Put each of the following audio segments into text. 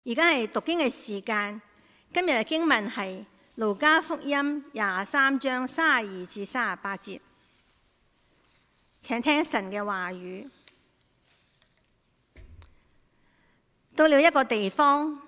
而家係讀經嘅時間，今日嘅經文係路加福音23章32至38節，請聽神嘅話語。到了一個地方，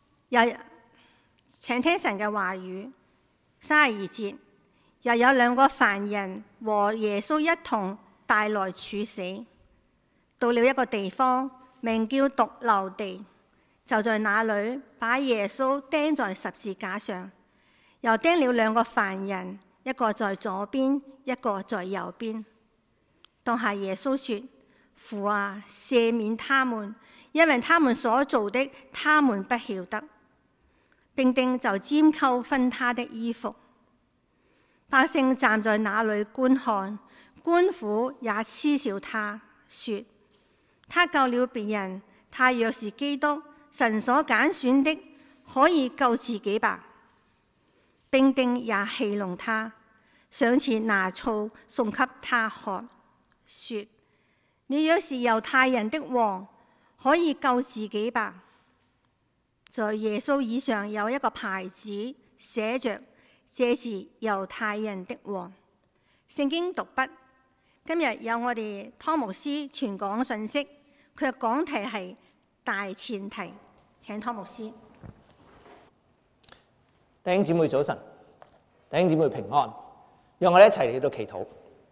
請聽神嘅話語。32節，又有兩個犯人和耶穌一同帶來處死。到了一個地方，名叫髑髏地，就在那裏把耶穌釘在十字架上，又釘了兩個犯人，一個在左邊，一個在右邊。當下耶穌說：父啊，赦免他們，因為他們所做的，他們不曉得。兵丁就拈鬮分他的衣服。百姓站在那裏觀看，官府也嗤笑他，說：他救了別人，他若是基督，神所揀選的，可以救自己吧。兵丁也戲弄他，上前拿醋送給他喝，說：你若是猶太人的王，可以救自己吧。在耶穌以上有一個牌子，寫着：這是猶太人的王。聖經讀畢。今日有我哋湯牧師傳講信息，佢嘅講題係大前提。請湯牧師。 弟兄姊妹早晨，弟兄姊妹平安，讓我哋一齊嚟到祈禱。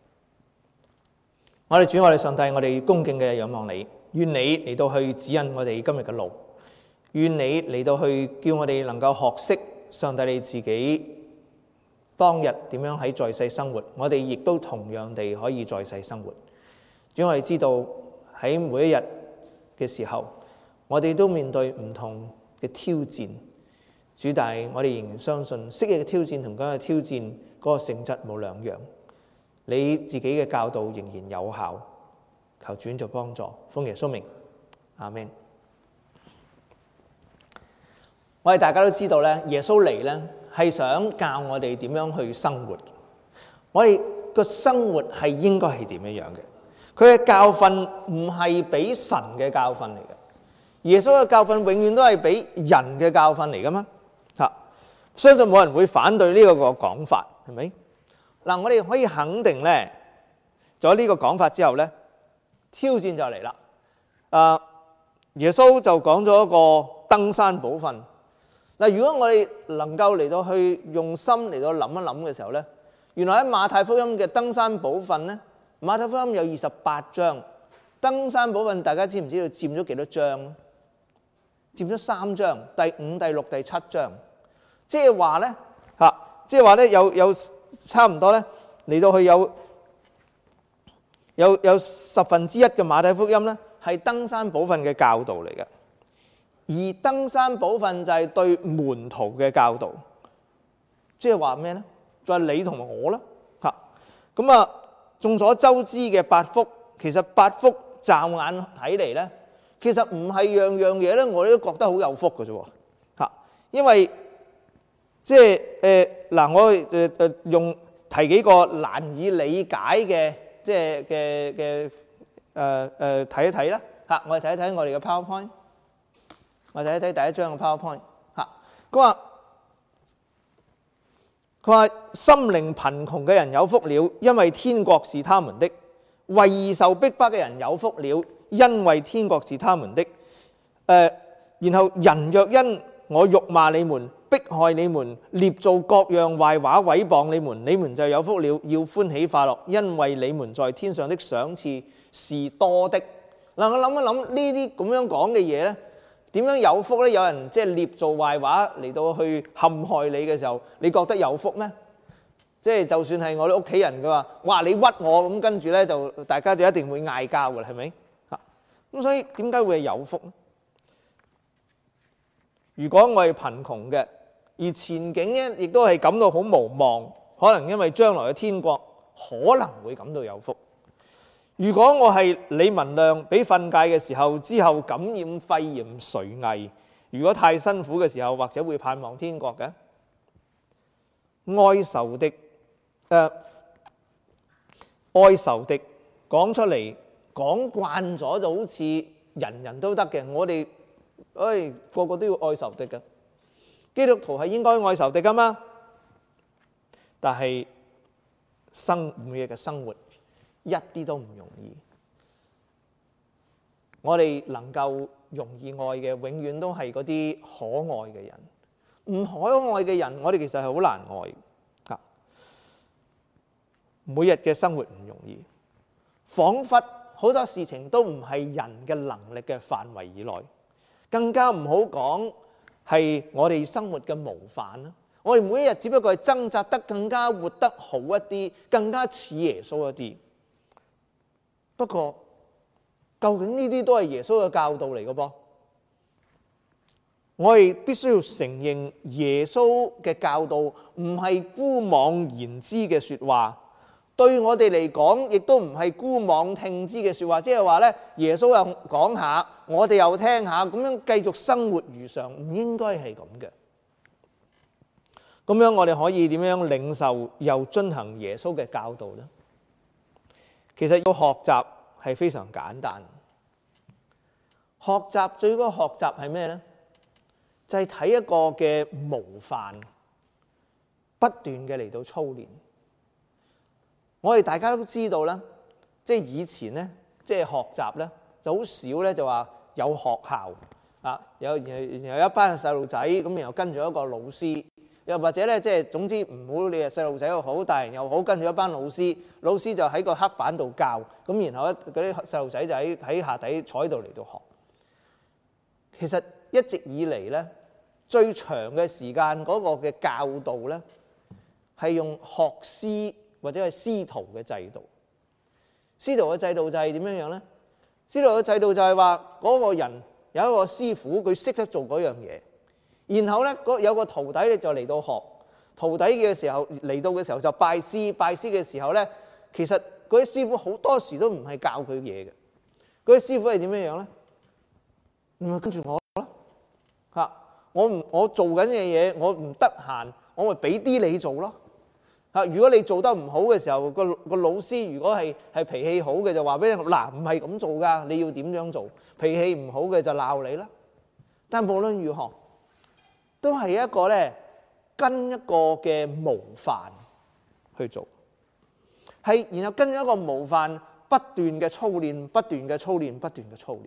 我哋主，我哋上帝，我哋恭敬嘅仰望你，願你嚟到去指引我哋今日嘅路，願你嚟到去叫我哋能夠學識上帝你自己當日點樣喺在世生活，我哋亦都同樣地可以在世生活。主，我哋知道喺每一日嘅時候，我哋都面對唔同嘅挑戰。主，但係我哋仍然相信昔日嘅挑戰同今日嘅挑戰嗰個性質冇兩樣。你自己嘅教導仍然有效，求主就幫助，奉耶穌名，阿們。我哋大家都知道咧，耶穌嚟咧係想教我哋點樣去生活。我哋個生活係應該係點樣嘅？佢嘅教訓唔係俾神嘅教訓嚟嘅，耶穌嘅教訓永遠都係俾人嘅教訓嚟噶嘛。相信冇人會反對呢個講法，係咪？嗱，我哋可以肯定咧，咗呢個講法之後咧，挑戰就嚟啦。耶穌就講咗一個登山寶訓。嗱，如果我哋能夠嚟到去用心嚟到諗一諗嘅時候咧，原來喺馬太福音嘅登山寶訓咧，馬太福音有28章，登山寶訓大家知唔知道佔咗幾多章？佔咗3章，第5、第6、第7章，即係話咧即係話咧有差唔多咧嚟到去有1/10嘅馬太福音咧係登山寶訓嘅教導嚟嘅。而登山寶訓就係對門徒嘅教導，即係話咩咧？就係你同埋我啦。咁啊，眾所周知嘅8福，其實8福驟眼睇嚟咧，其實唔係樣樣嘢咧，我哋都覺得好有福嘅啫。因為即係我用提幾個難以理解嘅，即係嘅睇一睇啦。我哋睇一睇我哋嘅 PowerPoint。我哋睇睇第一張嘅 PowerPoint。佢話心靈貧窮嘅人有福了，因為天國是他們的；為義受逼迫嘅人有福了，因為天國是他們的。然後人若因我辱罵你們、迫害你們、捏造各樣壞話毀謗你們，你們就有福了，要歡喜快樂，因為你們在天上的賞賜是多的。嗱，我諗一諗呢啲咁樣講嘅嘢咧，點樣有福咧？有人即係捏造壞話嚟到去陷害你嘅時候，你覺得有福咩？即係就算係我哋屋企人嘅話，哇你屈我咁，跟住咧就大家就一定會嗌交嘅啦，係咪？咁所以點解會係有福咧？如果我係貧窮嘅，而前景咧亦都係感到好無望，可能因為將來嘅天國可能會感到有福。如果我係李文亮，俾訓誡嘅時候之後感染肺炎垂危，如果太辛苦嘅時候，或者會盼望天國嘅。愛仇敵講出嚟講慣咗就好似人人都得嘅，我哋個個都要愛仇敵嘅，基督徒係應該愛仇敵噶嘛？但係每日嘅生活一啲都唔容易。我哋能夠容易愛嘅，永遠都係嗰啲可愛嘅人。唔可愛嘅人，我哋其實係好難愛。每日嘅生活唔容易，彷彿好多事情都唔係人嘅能力嘅範圍以內，更加唔好講係我哋生活嘅模範啦。我哋每一日只不過係掙扎得更加活得好一啲，更加似耶穌一啲。不過，究竟呢啲都係耶穌嘅教導嚟嘅噃？我哋必須要承認耶穌嘅教導唔係孤妄言之嘅説話。對我哋嚟講，亦都唔係孤妄聽之嘅説話，即係話咧，耶穌又講下，我哋又聽下，咁樣繼續生活如常，唔應該係咁嘅。咁樣我哋可以點樣領受又遵行耶穌嘅教導呢？其實要學習係非常簡單。學習最高學習係咩呢？就係睇一個嘅模範，不斷嘅嚟到操練。我哋大家都知道啦，即係以前咧，即係學習咧，就好少咧，就話有學校啊，有一班細路仔咁，然後跟住一個老師，又或者咧，即係總之唔好理係細路仔又好，大人又好，跟住一班老師就喺個黑板度教，咁然後咧嗰啲細路仔就喺下底坐喺度嚟到學。其實一直以嚟咧，最長嘅時間嗰個嘅教導咧，係用學師或者係師徒嘅制度。師徒嘅制度就係點樣樣咧？師徒嘅制度就係話嗰個人有一個師傅，佢識得做嗰樣嘢，然後咧有個徒弟咧就嚟到學。徒弟嘅時候嚟到嘅時候就拜師，拜師嘅時候咧，其實嗰啲師傅好多時都唔係教佢嘢嘅。嗰啲師傅係點樣樣咧？你咪跟住我咯嚇！我做緊嘅嘢，我唔得閒，我咪俾啲你做咯嚇。如果你做得唔好嘅時候，個老師如果係脾氣好嘅，就話俾你嗱，唔係咁做㗎，你要點樣做？脾氣唔好嘅就鬧你啦。但無論如何，都係一個咧跟一個嘅模範去做，係然後跟一個模範不斷嘅操練，不斷嘅操練，不斷嘅操練。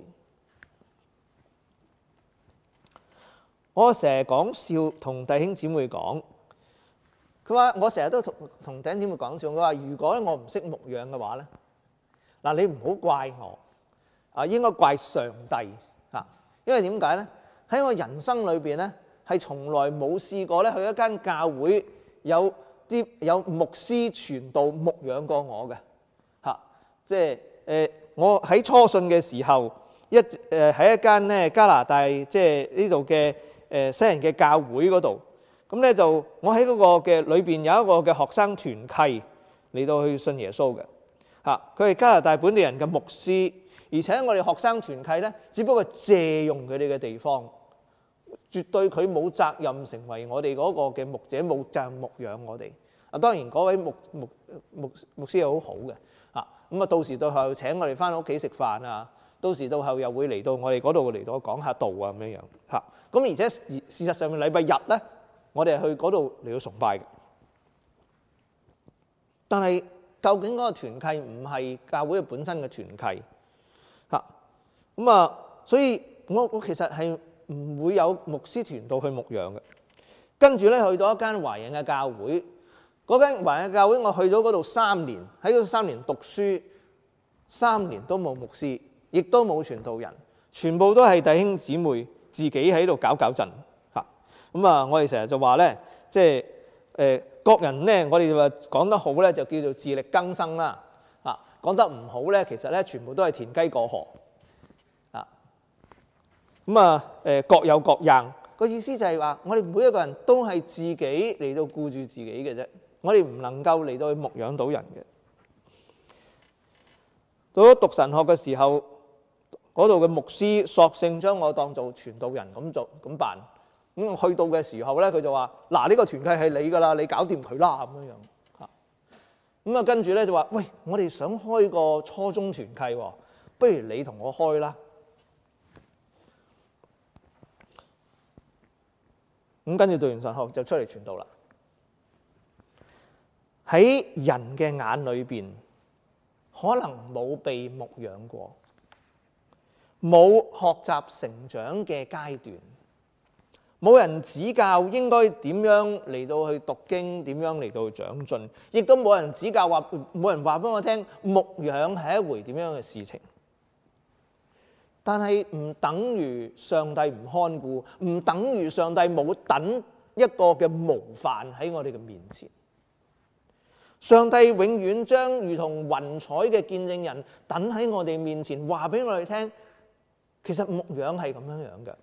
我成日講笑同弟兄姊妹講，佢話我成日都同弟兄姊妹講笑，佢話如果我唔識牧養嘅話咧，嗱，你唔好怪我啊，應該怪上帝啊，因為點解咧？喺我人生裏邊咧，係從來冇試過咧去一間教會有牧師傳道牧養過我嘅嚇，即係我喺初信嘅時候喺一間咧加拿大即係呢度嘅西人嘅教會嗰度，咁咧就我喺嗰個嘅裏邊有一個嘅學生團契嚟到去信耶穌嘅嚇，佢係加拿大本地人嘅牧師，而且我哋學生團契咧只不過借用佢哋嘅地方，絕對佢冇責任成為我哋嗰個嘅牧者，冇責任牧養我哋。啊，當然嗰位牧師係好好嘅嚇，咁啊到時到後請我哋翻屋企食飯啊，到時到後又會嚟到我哋嗰度嚟到講下道啊咁樣樣嚇。咁而且事實上面禮拜日咧，我哋去嗰度嚟到崇拜嘅。但係究竟嗰個團契唔係教會本身嘅團契嚇，咁啊，所以我其實係唔會有牧師團到去牧養嘅。跟住咧去到一間華人嘅教會，嗰間華人嘅教會我去咗嗰度3年，喺嗰3年讀書，3年都冇牧師，亦都冇傳道人，全部都係弟兄姊妹自己喺度搞震嚇。咁啊，我哋成日就話咧，即係各人咧，我哋話講得好咧，就叫做自力更生啦嚇。講得唔好咧，其實咧全部都係田雞過河啊。咁啊各有各樣，個意思就係話，我哋每一個人都係自己嚟到顧住自己嘅啫，我哋唔能夠嚟到去牧養到人嘅。到咗讀神學嘅時候，嗰度嘅牧師索性將我當做傳道人咁辦。咁去到嘅時候咧，佢就話：嗱，呢個團契係你㗎啦，你搞掂佢啦咁樣嚇。咁啊，跟住咧就話：喂，我哋想開個初中團契喎，不如你同我開啦。 咁跟住讀完神學就出嚟傳道啦。喺人嘅眼裏邊，可能冇被牧養過，冇學習成長嘅階段，冇人指教應該點樣嚟到去讀經，點樣嚟到去長進，亦都冇人指教冇人話俾我聽牧養係一回點樣嘅事情。但係唔等於上帝唔看顧，唔等於上帝冇等一個嘅模範喺我哋嘅面前。上帝永遠將如同雲彩嘅見證人等喺我哋面前，話俾我哋聽，其實牧養係咁樣樣嘅。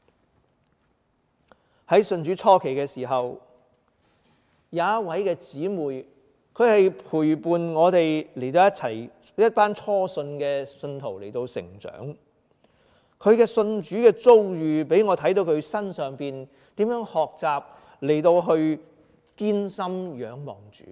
喺信主初期嘅時候，有一位嘅姊妹，佢係陪伴我哋嚟到一齊一班初信嘅信徒嚟到成長。佢嘅信主嘅遭遇，俾我睇到佢身上邊點樣學習嚟到去堅心仰望主。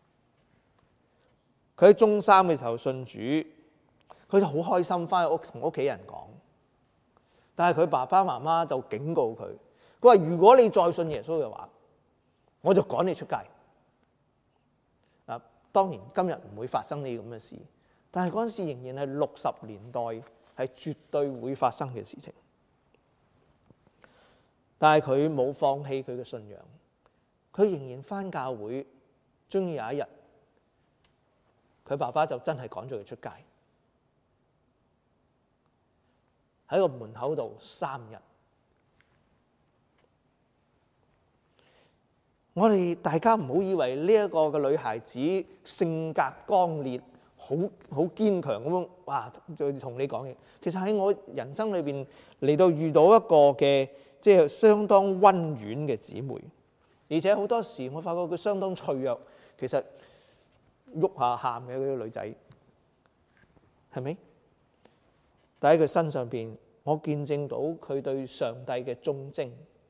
佢喺中三嘅時候信主，佢就好開心翻去同屋企人講。但係佢爸爸媽媽就警告佢，佢話如果你再信耶穌嘅話，我就趕你出街。嗱，當然今日唔會發生呢啲咁嘅事，但係嗰陣時仍然係60年代，係絕對會發生嘅事情。但係佢冇放棄佢嘅信仰，佢仍然翻教會。終於有一日，佢爸爸就真係趕咗佢出街，喺個門口度3日。我哋大家唔好以為呢一個嘅女孩子性格剛烈，好堅強咁樣，哇！就同你講嘢。其實喺我人生裏邊嚟到遇到一個嘅即係相當溫婉嘅姊妹，而且好多時我發覺佢相當脆弱。其實喐下喊嘅嗰啲女仔，係咪？但喺佢身上邊，我見證到佢對上帝嘅忠貞。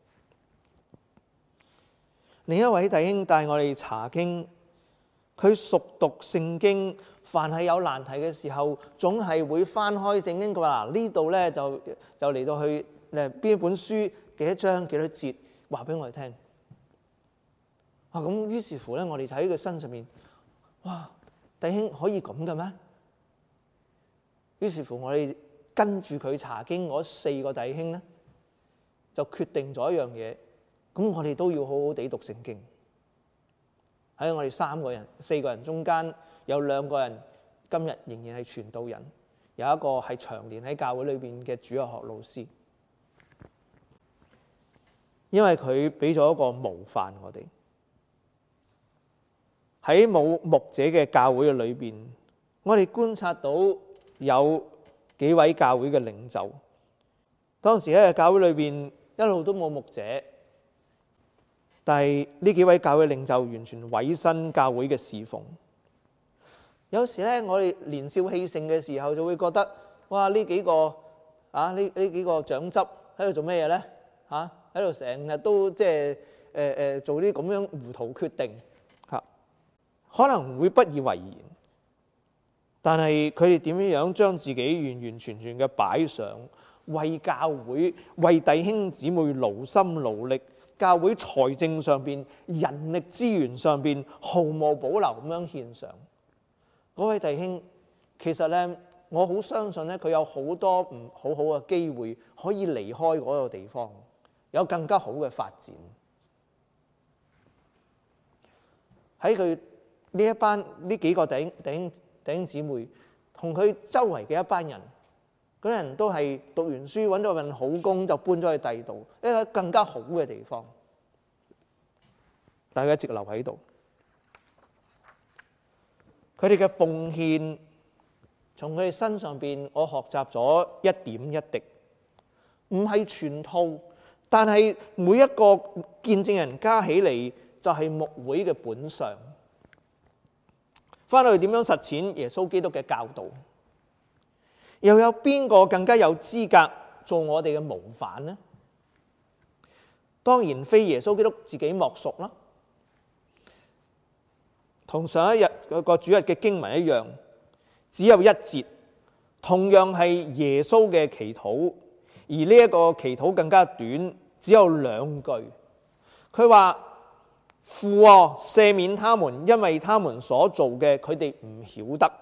另一位弟兄帶我哋查經，佢熟讀聖經，凡係有難題嘅時候，總係會翻開聖經。佢話：呢度咧就嚟到去邊一本書幾多章幾多節，話俾我哋聽。咁於是乎咧，我哋睇佢身上面，哇！弟兄可以咁嘅咩？於是乎我哋跟住佢查經嗰4個弟兄咧，就決定咗一樣嘢。咁我哋都要好好地讀聖經。喺我哋4個人中間，有2個人今日仍然係傳道人，有一個係長年喺教會裏邊嘅主日學老師。因為佢俾咗一個模範我哋。喺冇牧者嘅教會嘅裏邊，我哋觀察到有幾位教會嘅領袖。當時喺教會裏邊一路都冇牧者，但係呢幾位教會領袖完全委身教會嘅侍奉。有時咧，我哋年少氣盛嘅時候就會覺得，哇！呢幾個長執喺度做咩嘢咧？喺度成日都即係做啲咁樣糊塗決定。可能會不以為然，但係佢哋點樣將自己完完全全嘅擺上，為教會、為弟兄姊妹勞心勞力，教會財政上邊、人力資源上邊毫無保留咁樣獻上。嗰位弟兄其實咧，我好相信咧，佢有好多唔好好嘅機會可以離開嗰個地方，有更加好嘅發展。喺佢呢幾個弟兄姊妹，同佢周圍嘅一班人，嗰啲人都係讀完書揾到份好工，就搬咗去第二度一個更加好嘅地方，大家一直留喺度。佢哋嘅奉獻，從佢哋身上邊，我學習咗一點一滴，唔係全套，但係每一個見證人加起嚟，就係牧會嘅本相。翻去點樣實踐耶穌基督嘅教導？又有邊個更加有資格做我哋嘅模範呢？當然非耶穌基督自己莫屬啦。同上一日個主日嘅經文一樣，只有1節，同樣係耶穌嘅祈禱，而呢一個祈禱更加短，只有2句。 佢話父啊，赦免他們，因為他們所做嘅，佢哋唔曉得。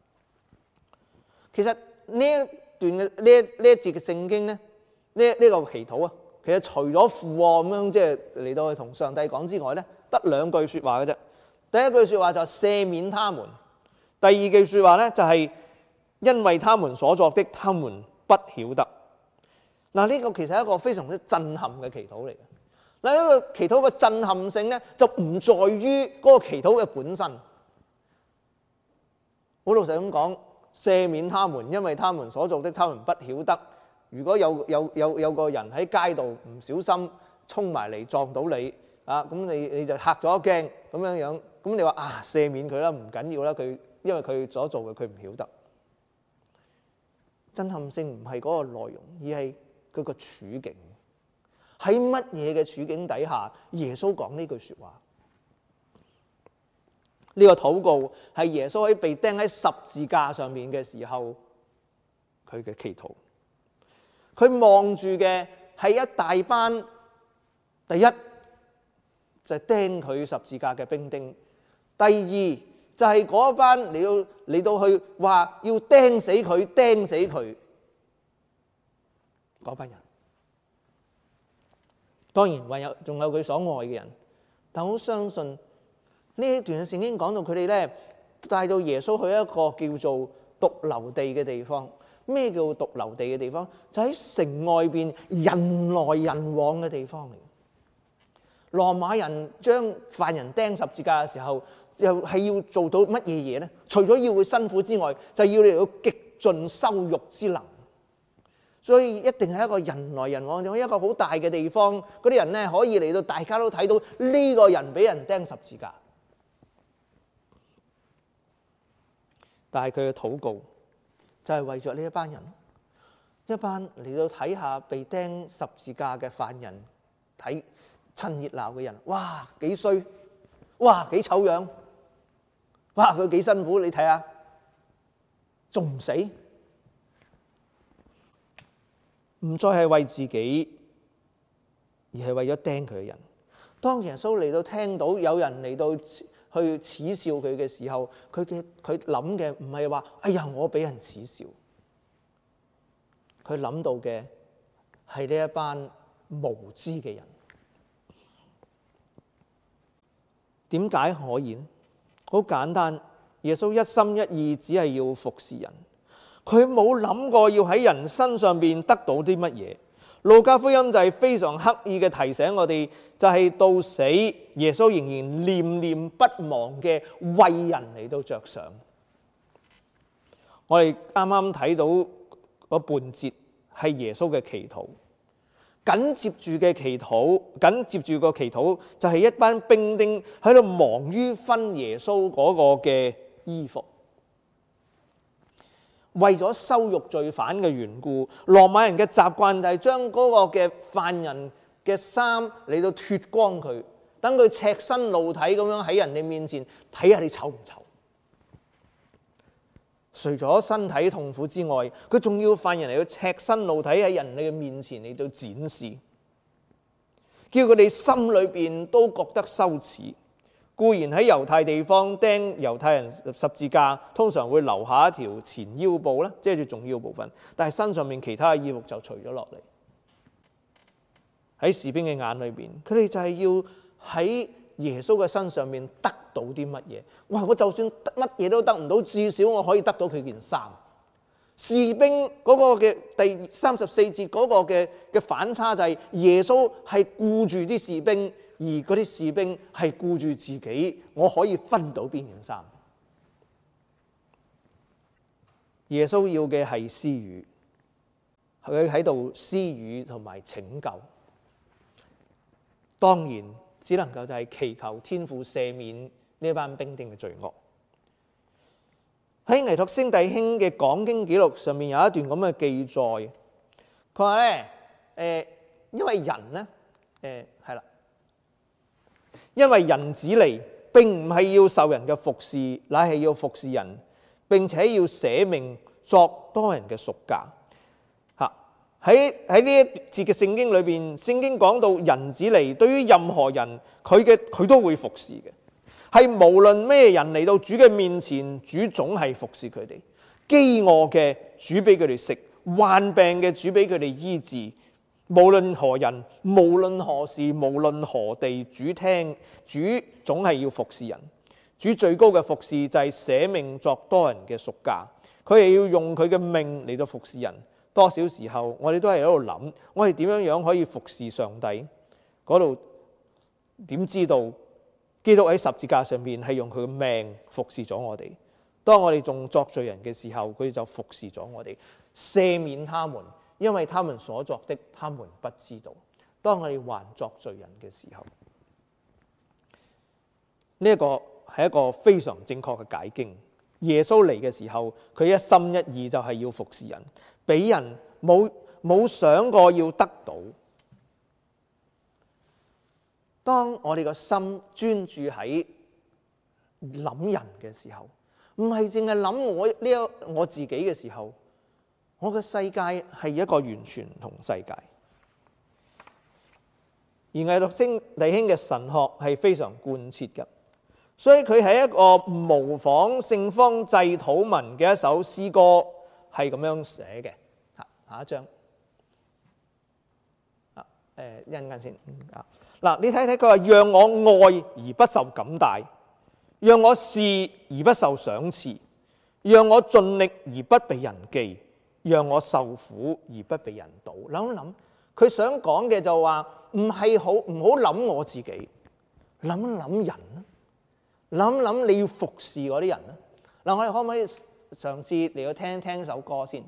其實呢一段嘅呢一節嘅聖經咧，呢個祈禱啊，其實除咗父咁樣即係嚟到去同上帝講之外咧，得兩句說話嘅啫。第一句說話就係赦免他們，第二句說話咧就係因為他們所作的，他們不曉得。嗱，呢個其實係一個非常之震撼嘅祈禱嚟嘅。嗱，呢個祈禱嘅震撼性咧，就唔在於嗰個祈禱嘅本身。好老實咁講，赦免他們，因為他們所做的，他們不曉得。如果有個人喺街度唔小心衝埋嚟撞到你啊，咁你就嚇咗一驚咁樣，咁你話啊，赦免佢啦，唔緊要啦，佢因為佢所做嘅佢唔曉得。震撼性唔係嗰個內容，而係佢個處境。喺乜嘢嘅處境底下，耶穌講呢句說話？呢個禱告係耶穌喺被釘喺十字架上面嘅時候，佢嘅祈禱。佢望住嘅係一大班，第一就係釘佢十字架嘅兵丁，第二就係嗰班嚟到去話要釘死佢嗰班人。當然仲有佢所愛嘅人，但我相信呢一段聖經講到佢哋咧，帶到耶穌去一個叫做髑髏地嘅地方。咩叫髑髏地嘅地方？就喺城外邊人來人往嘅地方嚟。羅馬人將犯人釘十字架嘅時候，又係要做到乜嘢嘢咧？除咗要佢辛苦之外，就要你到極盡羞辱之能。所以一定係一個人來人往，一個好大嘅地方。嗰啲人咧可以嚟到，大家都睇到呢個人俾人釘十字架。但係佢嘅禱告就係為咗呢一班人，一班嚟到睇下被釘十字架嘅犯人，睇趁熱鬧嘅人。哇，幾衰！哇，幾醜樣！哇，佢幾辛苦，你睇下，仲唔死？唔再係為自己，而係為咗釘佢嘅人。當耶穌嚟到聽到有人嚟到去恥笑佢嘅時候，佢諗嘅唔係話哎呀我俾人恥笑，佢諗到嘅係呢一班無知嘅人。點解可以呢？好簡單，耶穌一心一意只係要服侍人。佢冇諗過要喺人身上邊得到啲乜嘢。路加福音就係非常刻意嘅提醒我哋，就係到死耶穌仍然念念不忘嘅為人嚟到着想。我哋啱啱睇到嗰半節係耶穌嘅祈禱，緊接住個祈禱就係一班兵丁喺度忙於分耶穌嗰個嘅衣服。為咗羞辱罪犯嘅緣故，羅馬人嘅習慣就係將嗰個嘅犯人嘅衫嚟到脫光佢，等佢赤身露體咁樣喺人哋面前睇下你醜唔醜。除咗身體痛苦之外，佢仲要犯人嚟到赤身露體喺人哋嘅面前嚟到展示，叫佢哋心裏邊都覺得羞恥。固然喺猶太地方釘猶太人十字架，通常會留下一條前腰部啦，遮住重要部分，但係身上面其他嘅衣服就除咗落嚟。喺士兵嘅眼裏邊，佢哋就係要喺耶穌嘅身上面得到啲乜嘢？哇！我就算乜嘢都得唔到，至少我可以得到佢件衫。士兵嗰個嘅第34節嗰個嘅反差就係耶穌係顧住啲士兵。而嗰啲士兵係顧住自己，我可以分到邊件衫。耶穌要嘅係施予，佢喺度施予同埋拯救。當然只能夠就係祈求天父赦免呢班兵丁嘅罪惡。喺倪柝聲弟兄嘅講經記錄上面有一段咁嘅記載，佢話咧因為人咧係啦。因為人子嚟，並唔係要受人嘅服侍，乃係要服侍人，並且要捨命作多人嘅贖價。 喺呢一節嘅聖經裏邊，聖經講到人子嚟，對於任何人佢都會服侍嘅，係無論咩人嚟到主嘅面前，主總係服侍佢哋。飢餓嘅主俾佢哋食，患病嘅主俾佢哋醫治。無論何人，無論何時，無論何地，主總係要服侍人。主最高嘅服侍就係捨命作多人嘅贖價，佢係要用佢嘅命嚟到服侍人。多少時候我哋都係喺度諗，我哋點樣可以服侍上帝？嗰度點知道基督喺十字架上面係用佢嘅命服侍咗我哋？當我哋仲作罪人嘅時候，佢就服侍咗我哋，赦免他們，因為他們所作的，他們不知道。當我哋還作罪人嘅時候，呢一個係一個非常正確嘅解經。耶穌嚟嘅時候，佢一心一意就係要服侍人，俾人冇想過要得到。當我哋個心專注喺諗人嘅時候，唔係淨係諗我自己嘅時候，我嘅世界係一個完全唔同世界。而魏六星弟兄嘅神學係非常貫徹嘅，所以佢係一個模仿聖方濟禱文嘅一首詩歌，係咁樣寫嘅。下一章，一陣間先。嗱，你睇睇佢話：讓我愛而不受感戴，讓我侍而不受賞賜，讓我盡力而不被人記，讓我受苦而不被人妒。諗一諗，佢想講嘅就話唔好諗我自己，諗一諗人啦，諗諗你要服侍嗰啲人啦。嗱，我哋可唔可以嘗試嚟到聽聽首歌先？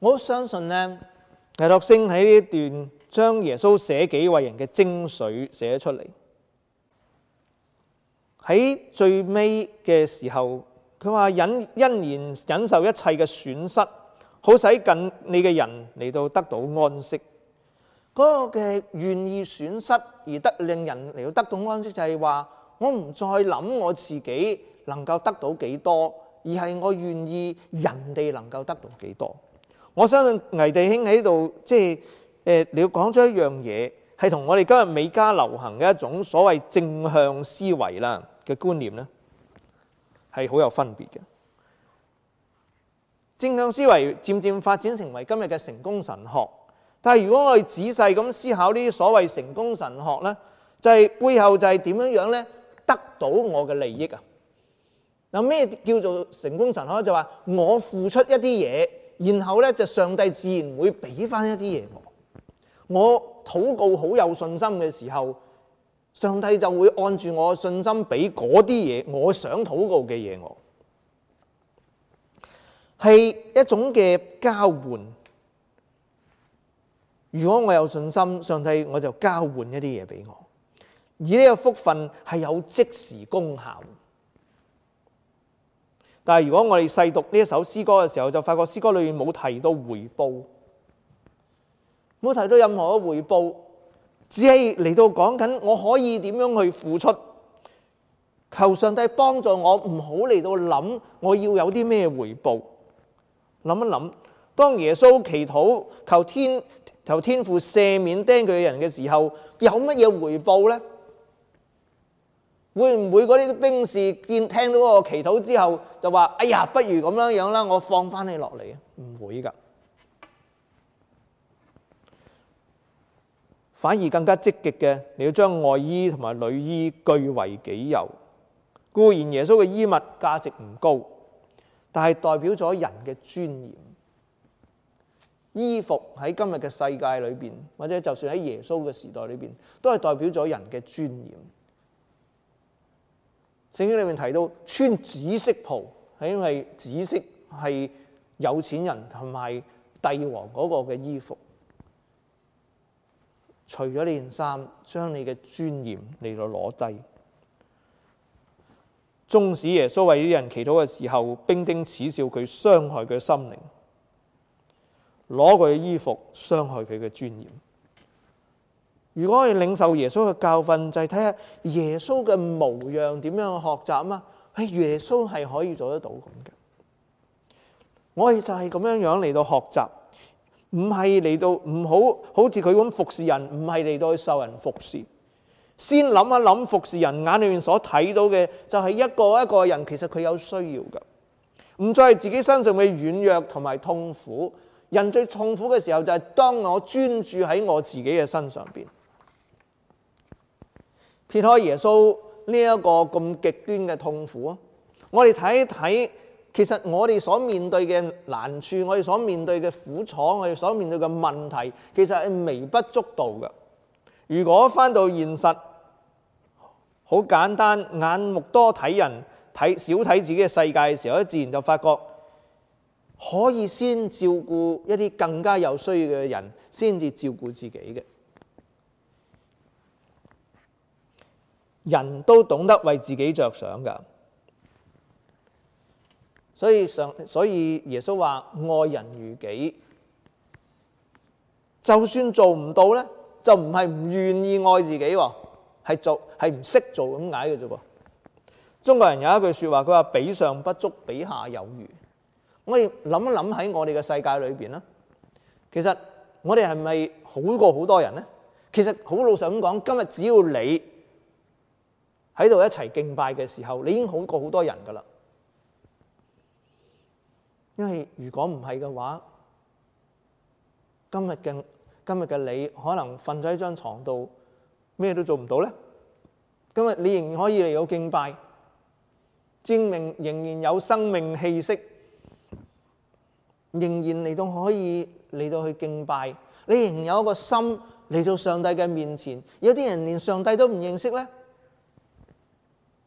我相信呢，倪柝聲喺呢一段將耶穌捨己為人嘅精髓寫出嚟。喺最尾嘅時候，佢話欣然忍受一切嘅損失，好使近你嘅人嚟到得到安息。嗰個嘅願意損失而令人嚟到得到安息，就係話我唔再諗我自己能夠得到幾多，而係我願意人哋能夠得到幾多。我相信倪弟兄喺度你要講咗一樣嘢，係同我哋今日美加流行嘅一種所謂正向思維啦嘅觀念呢，係好有分別嘅。正向思維漸漸發展成為今日嘅成功神學，但係如果我哋仔細咁思考呢啲所謂成功神學呢，就係背後就係點樣呢？得到我嘅利益啊！嗱，咩叫做成功神學？就話我付出一啲嘢，然後呢就上帝自然會俾翻一啲嘢我。我禱告好有信心嘅時候，上帝就會按住我嘅信心俾嗰啲嘢，我想禱告嘅嘢我。係一種嘅交換。如果我有信心，上帝我就交換一啲嘢俾我。而呢個福分係有即時功效。但係如果我哋細讀呢一首詩歌嘅時候，就發覺詩歌裏面冇提到回報，冇提到任何嘅回報，只係嚟到講緊我可以點樣去付出，求上帝幫助我，唔好嚟到諗我要有啲咩回報。諗一諗，當耶穌祈禱求天父赦免釘佢嘅人嘅時候，有乜嘢回報呢？會唔會嗰啲兵士聽到嗰個祈禱之後就話：哎呀，不如咁樣啦，我放翻你落嚟啊？唔會㗎，反而更加積極嘅，你要將外衣同埋裡衣據為己有。固然耶穌嘅衣物價值唔高，但係代表咗人嘅尊嚴。衣服喺今日嘅世界裏邊，或者就算喺耶穌嘅時代裏邊，都係代表咗人嘅尊嚴。聖經裏面提到穿紫色袍，係因為紫色係有錢人同埋帝王嗰個嘅衣服。除咗呢件衫，將你嘅尊嚴嚟到攞低。縱使耶穌為呢啲人祈禱嘅時候，兵丁恥笑佢，傷害佢嘅心靈，攞佢嘅衣服傷害佢嘅尊嚴。如果我哋領受耶穌嘅教訓，就係睇下耶穌嘅模樣點樣去學習啊！耶穌係可以做得到咁嘅。我哋就係咁樣嚟到學習，唔係嚟到唔好似佢咁服侍人，唔係嚟到去受人服侍。先諗一諗服侍人眼裏面所睇到嘅，就係一個一個人其實佢有需要嘅，唔再係自己身上嘅軟弱同埋痛苦。人最痛苦嘅時候就係當我專注喺我自己嘅身上邊，撇開耶穌呢一個咁極端嘅痛苦啊！我哋睇一睇，其實我哋所面對嘅難處，我哋所面對嘅苦楚，我哋所面對嘅問題，其實係微不足道嘅。如果返到現實，好簡單，眼目多睇人，少睇自己嘅世界嘅時候，自然就發覺可以先照顧一啲更加有需要嘅人，先至照顧自己嘅。人都懂得為自己着想㗎，所以耶穌話愛人如己。就算做唔到呢，就唔係唔願意愛自己喎，係唔識做咁解嘅啫噃。中國人有一句說話，佢話比上不足，比下有餘。我哋諗一諗喺我哋嘅世界裏邊啦，其實我哋係咪好過好多人呢？其實好老實咁講，今日只要你喺度一齊敬拜嘅時候，你已經好過好多人噶啦。因為如果唔係嘅話，今日嘅你可能瞓咗喺張床度，咩都做唔到呢。今日你仍然可以嚟到敬拜，證明仍然有生命氣息，仍然嚟到可以嚟到去敬拜，你仍然有一個心嚟到上帝嘅面前。有啲人連上帝都唔認識呢。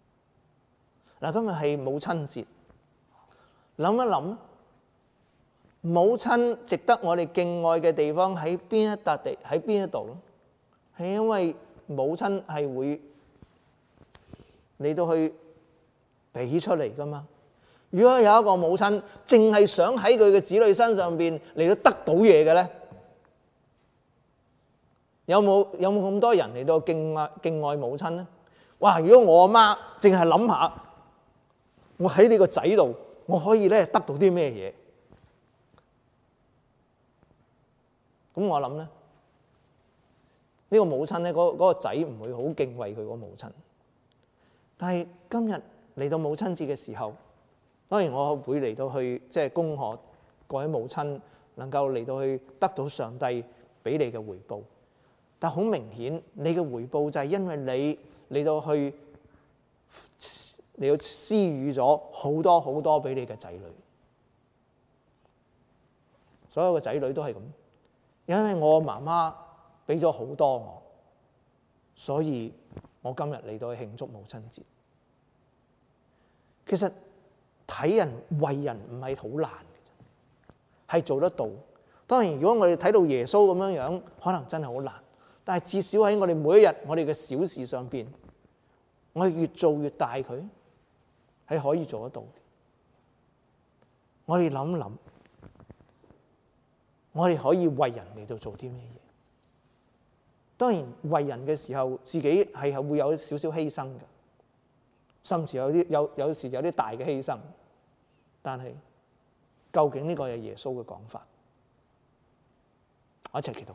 嗱，今日係母親節，諗一諗， 母親值得我哋敬愛嘅地方喺邊一笪地，喺邊一度咯？係因為母親係會嚟到去俾出嚟噶嘛。如果有一個母親淨係想喺佢嘅子女身上邊嚟到得到嘢嘅咧，有冇咁多人嚟到敬愛母親咧？哇！如果我阿媽淨係諗下，我喺呢個仔度，我可以咧得到啲咩嘢？咁我諗咧，呢個母親咧，嗰個仔唔會好敬畏佢個母親。但係今日嚟到母親節嘅時候，當然我會嚟到去即係恭賀各位母親能夠嚟到去得到上帝俾你嘅回報。但好明顯，你嘅回報就係因為你嚟到去施予咗好多好多俾你嘅仔女。所有嘅仔女都係咁。因為我媽媽俾咗好多我，所以我今日嚟到去慶祝母親節。其實睇人為人唔係好難嘅，係做得到。當然，如果我哋睇到耶穌咁樣樣，可能真係好難。但係至少喺我哋每一日我哋嘅小事上邊，我哋越做越大，佢係可以做得到。我哋諗諗。我哋可以為人嚟到做啲咩嘢？當然為人嘅時候，自己係會有少少犧牲嘅，甚至有時有啲大嘅犧牲。但係究竟呢個係耶穌嘅講法？我一齊祈禱。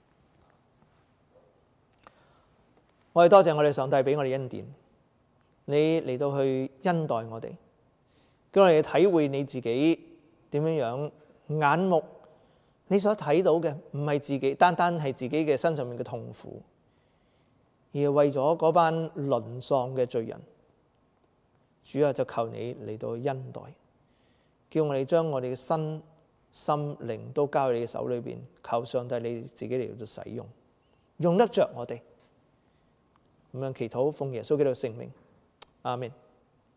我哋多謝我哋上帝俾我哋恩典，你嚟到去恩待我哋，叫我哋體會你自己點樣眼目。你所睇到嘅唔係自己，單單係自己嘅身上面嘅痛苦，而係為咗嗰班淪喪嘅罪人。主啊，就求你嚟到恩待，叫我哋將我哋嘅身心靈都交喺你嘅手裏邊，求上帝你自己嚟到使用，用得着我哋。咁樣祈禱，奉耶穌基督聖名，阿們。